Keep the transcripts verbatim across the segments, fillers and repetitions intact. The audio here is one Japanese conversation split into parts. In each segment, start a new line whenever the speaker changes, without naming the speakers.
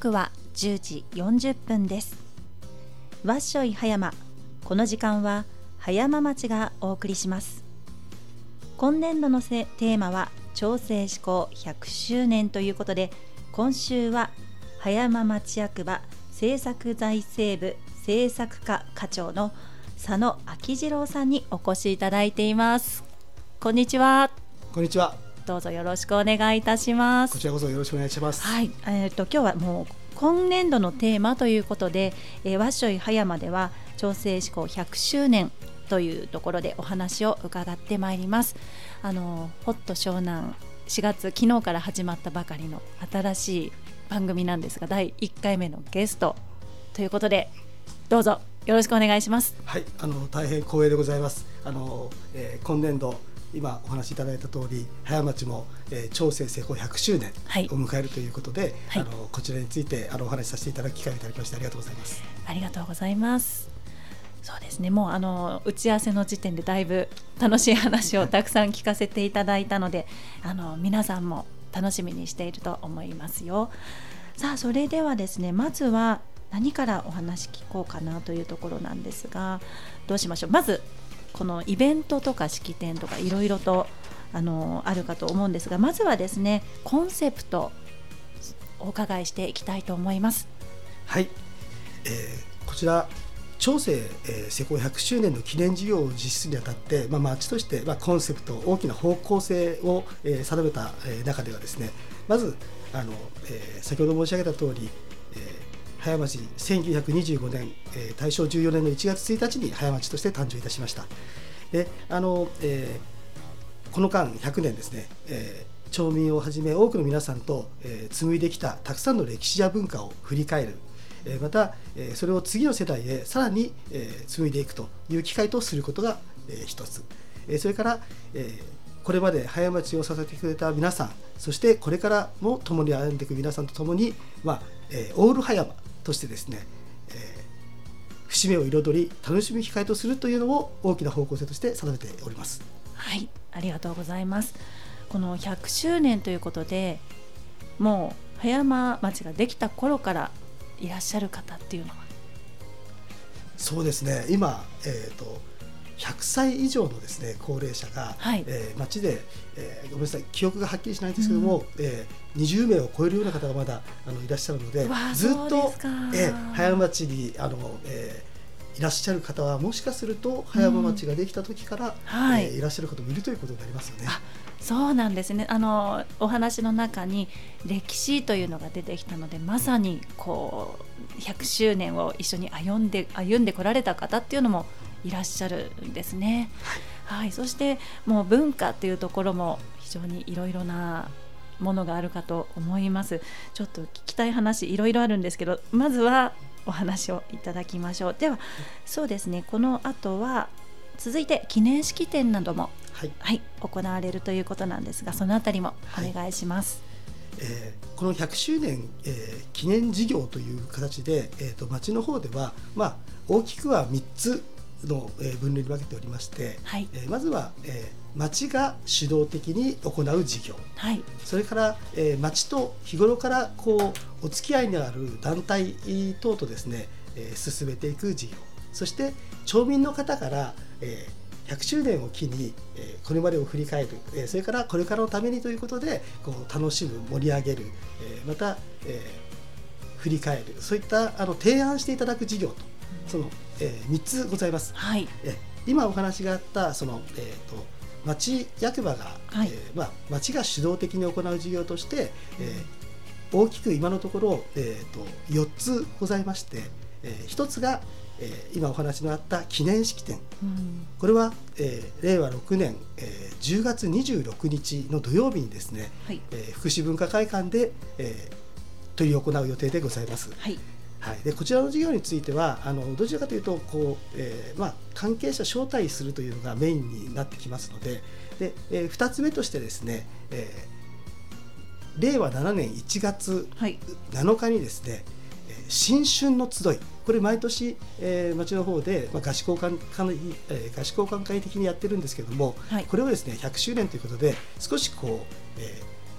刻はじゅうじよんじゅっぷんです。わっしょい葉山、この時間は葉山町がお送りします。今年度のテーマは長生志向ひゃくしゅうねんということで、今週は葉山町役場政策財政部政策課課長の佐野明次郎さんにお越しいただいています。こんにちは。
こんにちは。
どうぞよろしくお願いいたします。
こちらこそよろしくお願いします。
はい、えー、と今日はもう今年度のテーマということで、えー、わっしょい葉山では長生志向ひゃくしゅうねんというところでお話を伺ってまいります。あのホット湘南しがつ、昨日から始まったばかりの新しい番組なんですが、だいいっかいめのゲストということで、どうぞよろしくお願いします。
はい、あの大変光栄でございます。あの、えー、今年度今お話しいただいた通り、葉山町も、えー、長生志向ひゃくしゅうねんを迎えるということで、はい、あのこちらについてあのお話しさせていただく機会をいただきましてありがとうございます。
ありがとうございます。そうですね、もうあの打ち合わせの時点でだいぶ楽しい話をたくさん聞かせていただいたので、あの皆さんも楽しみにしていると思いますよ。さあ、それではですね、まずは何からお話聞こうかなというところなんですが、どうしましょう。まずこのイベントとか式典とかいろいろと あのあるかと思うんですが、まずはですね、コンセプトをお伺いしていきたいと思います。
はい、えー、こちら長生志向ひゃくしゅうねんの記念事業を実施するにあたって、まあ、町として、まあ、コンセプト、大きな方向性を、えー、定めた、えー、中ではですね、まずあの、えー、先ほど申し上げた通り、えー、葉山町せんきゅうひゃくにじゅうごねん、えー、大正じゅうよねんのいちがつついたちに葉山町として誕生いたしました。であの、えー、この間ひゃくねんですね、えー、町民をはじめ多くの皆さんと、えー、紡いできたたくさんの歴史や文化を振り返る、えー、また、えー、それを次の世代へさらに、えー、紡いでいくという機会とすることが、えー、一つ、えー、それから、えー、これまで葉山町を支えてくれた皆さん、そしてこれからも共に歩んでいく皆さんと共に、まあえー、オール葉山としてですね、えー節目を彩り楽しみ機会とするというのを大きな方向性として定めております。
はい、ありがとうございます。このひゃくしゅうねんということで、もう葉山町ができた頃からいらっしゃる方っていうのは。
そうですね、今、えーと、ひゃくさい以上のですね高齢者が、はい、えー、町で、えー、ごめんなさい、記憶がはっきりしないんですけども、うん、えー、にじゅうめいを超えるような方がまだあのいらっしゃるので、ずっと、えー、葉山町にあの、えー、いらっしゃる方はもしかすると葉山町ができた時から、うん、はい、えー、いらっしゃる方もいるということになりますよね。
あ、そうなんですね。あのお話の中に歴史というのが出てきたので、まさにこうひゃくしゅうねんを一緒に歩んで歩んでこられた方っていうのもいらっしゃるんですね。はい、はい、そしてもう文化っていうところも非常にいろいろなものがあるかと思います。ちょっと聞きたい話いろいろあるんですけど、まずはお話をいただきましょう。ではそうですね、この後は続いて記念式典なども、はいはい、行われるということなんですが、そのあたりもお願いします。
はい、えー、このひゃくしゅうねん、えー、記念事業という形で、えー、と町の方では、まあ、大きくはみっつの分類に分けておりまして、はい、えー、まずは、えー、町が主導的に行う事業、はい、それから、えー、町と日頃からこうお付き合いにある団体等とですね、えー、進めていく事業、そして町民の方から、えー、ひゃくしゅうねんを機に、えー、これまでを振り返る、えー、それからこれからのためにということでこう楽しむ、盛り上げる、えー、また、えー、振り返る、そういったあの提案していただく事業と、その、えー、みっつございます。はい、えー、今お話があったその、えー、と町役場が、はい、えーまあ、町が主導的に行う事業として、えー、大きく今のところ、えー、とよっつございまして、えー、ひとつが、えー、今お話のあった記念式典、うん、これは、えー、れいわろくねん、えー、じゅうがつにじゅうろくにちの土曜日にですね、はい、えー、福祉文化会館で、えー、執り行う予定でございます。はい、はい、でこちらの事業についてはあのどちらかというとこう、えーまあ、関係者招待するというのがメインになってきますので、で、えー、ふたつめとしてですね、えー、れいわななねんいちがつなのかにですね、はい、新春の集い、これ毎年、えー、町の方で、まあ、合宿交換会、えー、合宿交換会的にやってるんですけども、はい、これをですねひゃくしゅうねんということで少しこう、えー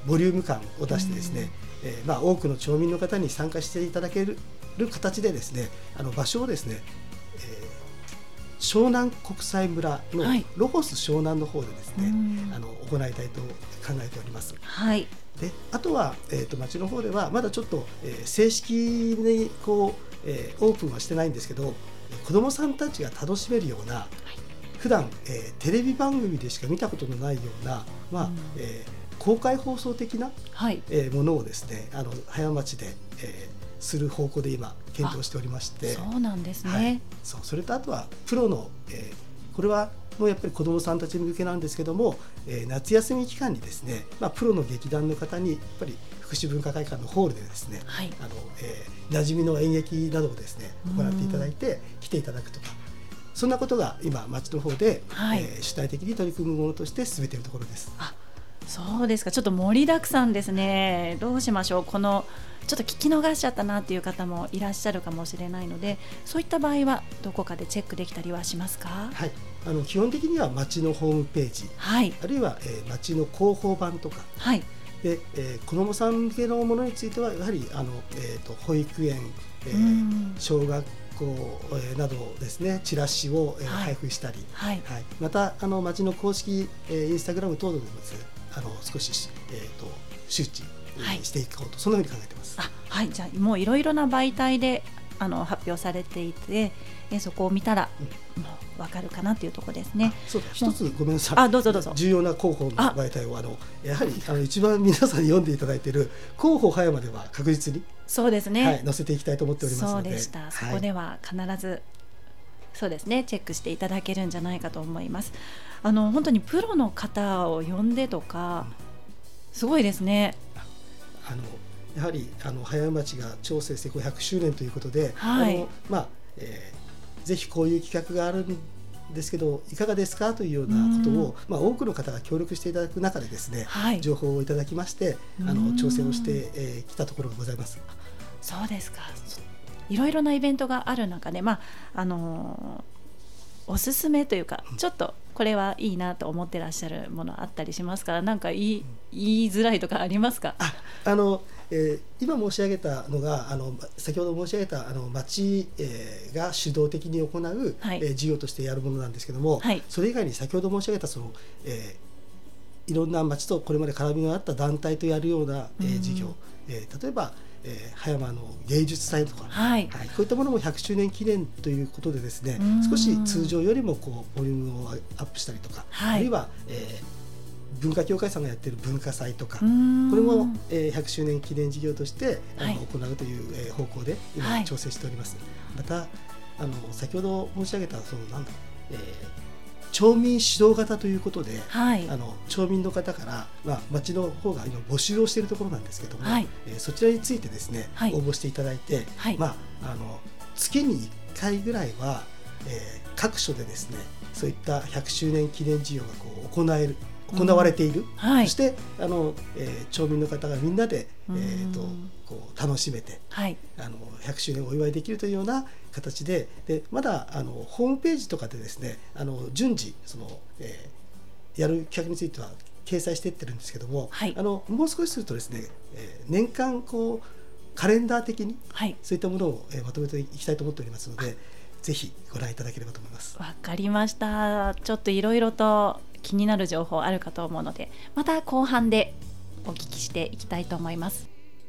ボリューム感を出してですね、うんえーまあ、多くの町民の方に参加していただける形でですね、あの場所をですね、えー、湘南国際村のロゴス湘南の方でですね、はい、あの行いたいと考えております。
はい、
であとは、えー、と町の方ではまだちょっと、えー、正式にこう、えー、オープンはしてないんですけど、子どもさんたちが楽しめるような、はい、普段、えー、テレビ番組でしか見たことのないような、まあうんえー、公開放送的な、はいえー、ものをですね、あの葉山町で、えー、する方向で今検討しておりまして、
そうなんですね、
はい、そうそれとあとはプロの、えー、これはもうやっぱり子どもさんたち向けなんですけども、えー、夏休み期間にですね、まあ、プロの劇団の方にやっぱり福祉文化会館のホールでですね、はい、あのえー、馴染みの演劇などをですね行っていただいて来ていただくとか、そんなことが今町の方で、はいえー、主体的に取り組むものとして進めているところです。
あ、そうですか。ちょっと盛りだくさんですね。どうしましょう。このちょっと聞き逃しちゃったなっていう方もいらっしゃるかもしれないので、そういった場合はどこかでチェックできたりはしますか？
はい、あの基本的には町のホームページ、はい、あるいは、えー、町の広報版とか、はいでえー、子どもさん向けのものについてはやはりあの、えー、と保育園、えー、小学校、えー、などですね、チラシを、えーはい、配布したり、はいはい、またあの町の公式、えー、インスタグラム等々でもあの少し、えー、と周知していこうと、はい、そんなふうに考えています。
あ、はい、じゃあもういろいろな媒体であの発表されていて、えそこを見たら、うん、もう分かるかなというところですね。
そうだ、一つごめんなさい。
あ、どうぞどうぞ。
重要な広報の媒体をあのやはりあの一番皆さんに読んでいただいている広報葉山では確実に
そうですね、
はい、載せていきたいと思っておりますので、
そうでした。そこでは必ず、はい、そうですね、チェックしていただけるんじゃないかと思います。あの本当にプロの方を呼んでとか、うん、すごいですね。
あのやはりあの葉山町が町制してごひゃくしゅうねんということで、はい、あのまあえー、ぜひこういう企画があるんですけどいかがですかというようなことを、まあ、多くの方が協力していただく中でですね、はい、情報をいただきましてあの調整をしてき、えー、たところがございます。
そうですか。いろいろなイベントがある中で、まああのー、おすすめというか、うん、ちょっとこれはいいなと思ってらっしゃるものあったりしますから、なんか言い、うん、言いづらいとかありますか？
ああのえー、今申し上げたのがあの先ほど申し上げたあの町、えー、が主導的に行う、はいえー、事業としてやるものなんですけども、はい、それ以外に先ほど申し上げたその、えー、いろんな町とこれまで絡みのあった団体とやるような、えー、事業、えー、例えば、えー、葉山の芸術祭とか、はいはい、こういったものもひゃくしゅうねん記念ということでですね、少し通常よりもこうボリュームをアップしたりとか、はい、あるいは、えー文化協会さんがやっている文化祭とか、これも、えー、ひゃくしゅうねん記念事業としてあの、はい、行うという、えー、方向で今調整しております、はい、またあの先ほど申し上げたそのなんだ、えー、町民指導型ということで、はい、あの町民の方から、まあ、町の方が今募集をしているところなんですけども、はいえー、そちらについてですね、はい、応募していただいて、はいまあ、あの月にいっかいぐらいは、えー、各所でですねそういったひゃくしゅうねん記念事業がこう行える行われている、うんはい、そしてあの、えー、町民の方がみんなで、えー、とこう楽しめて、はい、あのひゃくしゅうねんをお祝いできるというような形 で, でまだあのホームページとかでですねあの順次その、えー、やる企画については掲載していってるんですけども、はい、あのもう少しするとですね、えー、年間こうカレンダー的に、はい、そういったものを、えー、まとめていきたいと思っておりますので、ぜひご覧いただければと思います。
わかりました。ちょっといろいろと気になる情報あるかと思うので、また後半でお聞きしていきたいと思います。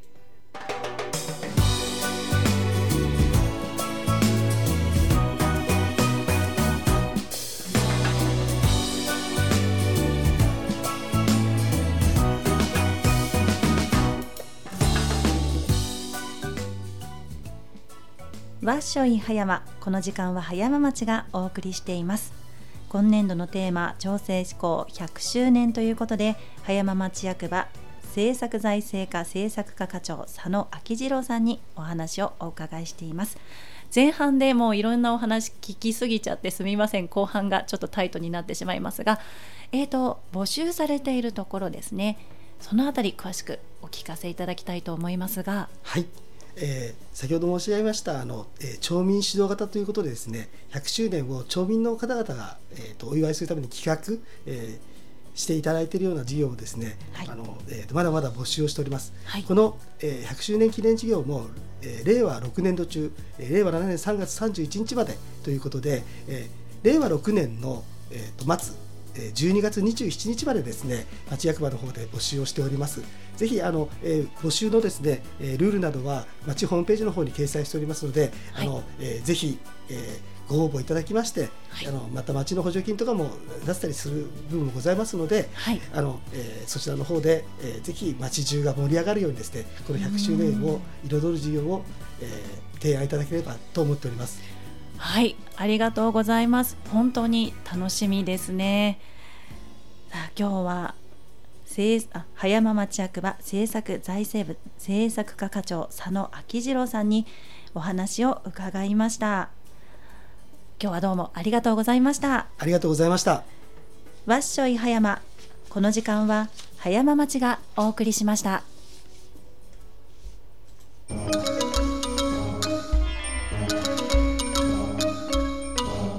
わっしょい葉山。この時間は葉山町がお送りしています。今年度のテーマ、町制施行ひゃくしゅうねんということで、葉山町役場政策財政課政策課課長佐野明次郎さんにお話をお伺いしています。前半でもういろんなお話聞きすぎちゃってすみません。後半がちょっとタイトになってしまいますが、えーと募集されているところですね、そのあたり詳しくお聞かせいただきたいと思いますが。
はい、えー、先ほど申し上げましたあの、えー、町民指導型ということでですね、ひゃくしゅうねんを町民の方々が、えー、とお祝いするために企画、えーしていただいているような事業をですね、はい、あのえー、まだまだ募集をしております、はい、この、えー、ひゃくしゅうねん記念事業も、えー、令和ろくねん度中、えー、令和ななねんさんがつさんじゅういちにちまでということで、えー、令和ろくねんの、えー、と末じゅうにがつにじゅうしちにちまでですね、町役場の方で募集をしております。ぜひあの、えー、募集のですね、えー、ルールなどは町ホームページの方に掲載しておりますので、はい、あのえー、ぜひ、えー、ご応募いただきまして、はい、あのまた町の補助金とかも出したりする部分もございますので、はい、あのえー、そちらの方で、えー、ぜひ町中が盛り上がるようにですね、このひゃくしゅうねんを彩る事業を、えー、提案いただければと思っております。
はい、ありがとうございます。本当に楽しみですね。さあ今日はあ葉山町役場政策財政部政策課課長佐野明次郎さんにお話を伺いました。今日はどうもありがとうございました。
ありがとうございました。
わっしょい葉山、この時間は葉山町がお送りしました。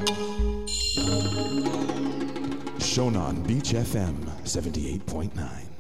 Shonan Beach エフエム seventy-eight point nine